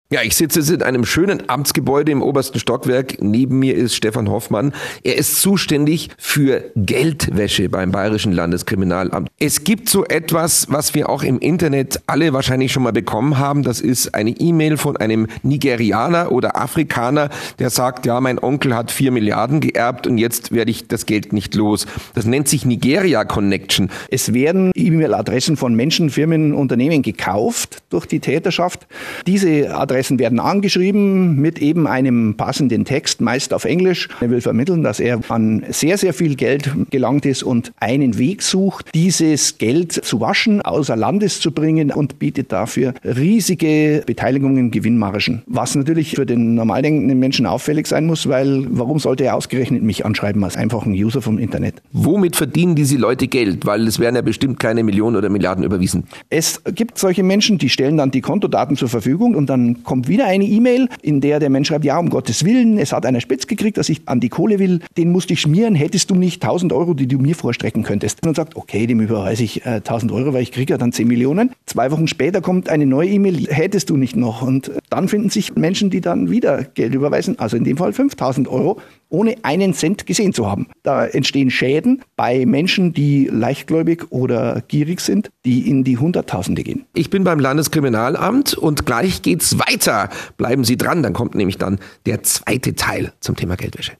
Ja, ich sitze jetzt in einem schönen Amtsgebäude im obersten Stockwerk. Neben mir ist Stefan Hoffmann. Er ist zuständig für Geldwäsche beim Bayerischen Landeskriminalamt. Es gibt so etwas, was wir auch im Internet alle wahrscheinlich schon mal bekommen haben. Das ist eine E-Mail von einem Nigerianer oder Afrikaner, der sagt, ja, mein Onkel hat 4 Milliarden geerbt und jetzt werde ich das Geld nicht los. Das nennt sich Nigeria Connection. Es werden E-Mail-Adressen von Menschen, Firmen, Unternehmen gekauft durch die Täterschaft. Diese Adressen werden angeschrieben mit eben einem passenden Text, meist auf Englisch. Er will vermitteln, dass er an sehr, sehr viel Geld gelangt ist und einen Weg sucht, dieses Geld zu waschen, außer Landes zu bringen und bietet dafür riesige Beteiligungen, Gewinnmargen. Was natürlich für den normal denkenden Menschen auffällig sein muss, weil warum sollte er ausgerechnet mich anschreiben als einfachen User vom Internet? Womit verdienen diese Leute Geld? Weil es werden ja bestimmt keine Millionen oder Milliarden überwiesen. Es gibt solche Menschen, die stellen dann die Kontodaten zur Verfügung und dann kommt wieder eine E-Mail, in der der Mensch schreibt, ja, um Gottes Willen, es hat einer spitz gekriegt, dass ich an die Kohle will, den musste ich schmieren, hättest du nicht 1.000 Euro, die du mir vorstrecken könntest. Und sagt, okay, dem überweise ich 1.000 Euro, weil ich kriege ja dann 10 Millionen. 2 Wochen später kommt eine neue E-Mail, hättest du nicht noch. Und dann finden sich Menschen, die dann wieder Geld überweisen, also in dem Fall 5.000 Euro, ohne einen Cent gesehen zu haben. Da entstehen Schäden bei Menschen, die leichtgläubig oder gierig sind, die in die Hunderttausende gehen. Ich bin beim Landeskriminalamt und gleich geht's weiter. Bleiben Sie dran, dann kommt nämlich dann der zweite Teil zum Thema Geldwäsche.